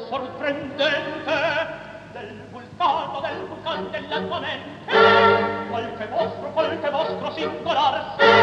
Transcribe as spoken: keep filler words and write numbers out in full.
sorprendente del vulcano, del vulcán della tua mente, qualche mostro, qualche mostro singolare